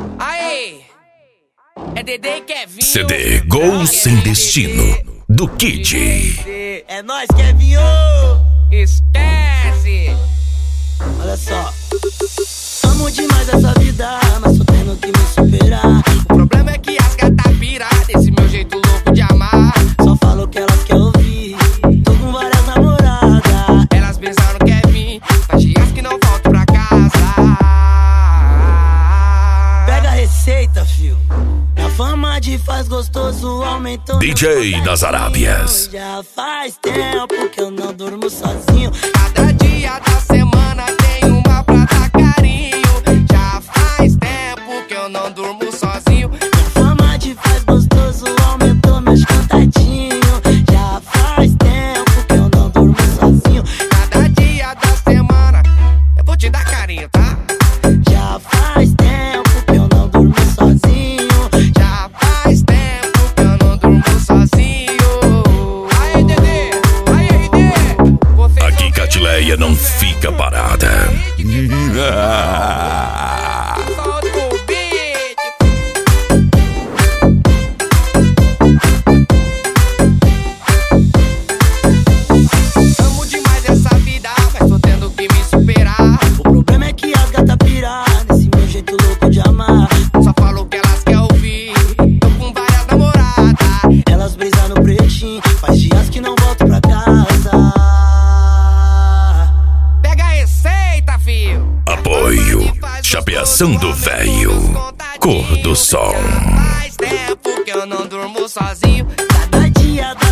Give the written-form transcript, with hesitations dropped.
Aê! É Dedê e Kevinho. CD Gol Sem Destino, do Kid. É nóis, Kevinho! Esquece! Olha só. Amo demais essa vida, mas tô tendo que me superar. O problema é que as gatas piram desse meu jeito louco de amar. Só falo o que elas querem ouvir. Tô com várias namoradas. Elas pensaram que é vir, faz dias que não volto pra casa. Pega a receita, fio. Minha fama de faz gostoso aumentou. DJ das Arábias. Já faz tempo que eu não durmo sozinho. Cada dia da semana tem uma pra dar carinho. Já faz tempo que eu não durmo sozinho. Minha fama de faz gostoso aumentou meus contatinhos. Já faz tempo que eu não durmo sozinho. Cada dia da semana eu vou te dar carinho, tá? Já faz tempo que eu não durmo sozinho. Já faz tempo que eu não durmo sozinho. Aê, Dedê! Aê, RD! Aqui Catileia não fica parada. Solta o beat! Amo demais essa vida, mas tô tendo que me superar. O problema é que as gatas piram nesse meu jeito louco de amar. Só falo o que elas querem ouvir. Tô com várias namoradas. Elas brisam no pretinho, faz dias que não volto pra casa. Pega a receita, fio. Apoio Chapeação do Véio, Cor do Sol. Faz tempo que eu não durmo sozinho. Cada dia da